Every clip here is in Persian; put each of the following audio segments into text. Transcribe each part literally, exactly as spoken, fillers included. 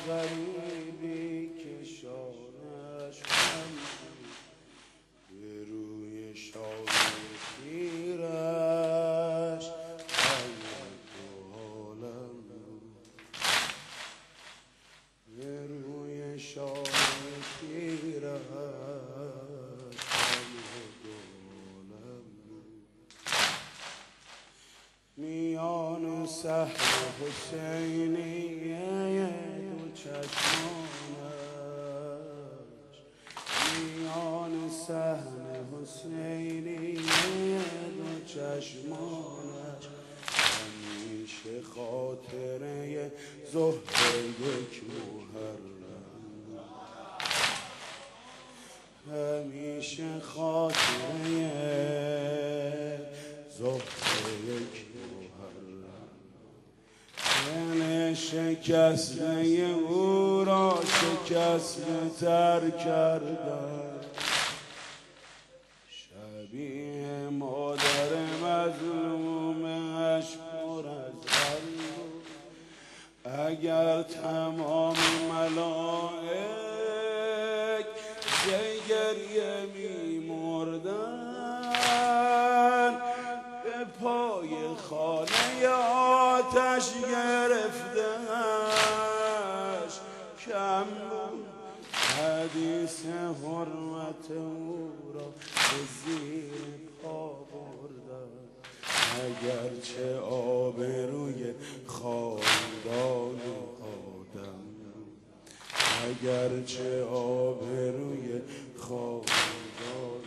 غریبی که شانش خم به روی شانه پیرش قلب تو حالم به روی شانه پیرش میان صحن حسینیه دو چشمانش میان صحن حسینیه دو چشمانش همیشه خاطره زهر یک محرم همیشه خاطره زهر یک دل شکسته او را شکسته تر کردن شبیه مادر مظلومش پر از قلب اگر تمام ملائک ز گریه می‌مردن به پای خانه آتش گرفتش کم بود حدیث حرمت او را به زیر پا بردن اگرچه آبروی خاندان آدم اگرچه آبروی خاندان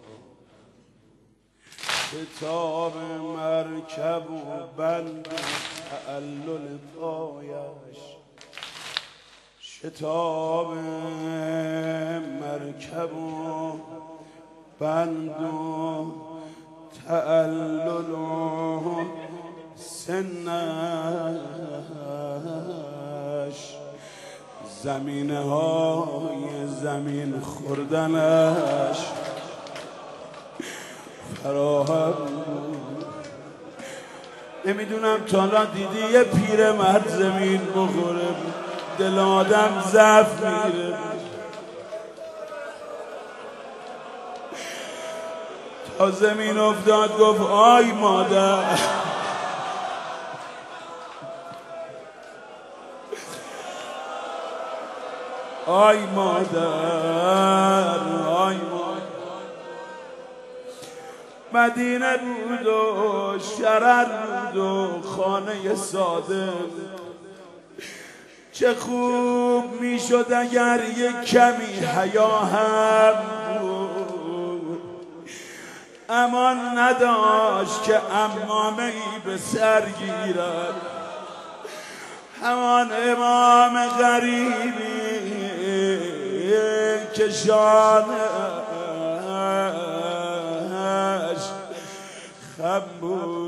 کتاب مرکب و بند تعلل پایش شتاب مرکب و بند و تعلل و سنش زمینه های زمین خوردنش فراهم نمیدونم تا الان دیدی یه پیرمرد زمین بخوره دل آدم ضعف میگیره تا زمین افتاد گفت آی مادر آی مادر آی مادر مدینه بود و شرر بود و خانه ساده چه خوب میشد اگر یک کمی حیا هم بود امان نداشت که عمامه ای به سر گیرد همان امام غریبی که شانش خم بود